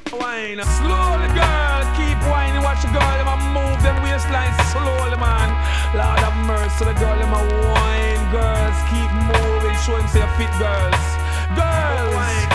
Wine. Slowly, girl. Keep whining. Watch the girl. Them a move them waistline slowly, man. Lord have mercy. The girl. Them a wine. Girls, keep moving. Show him say fit, girls. Girls. Wine.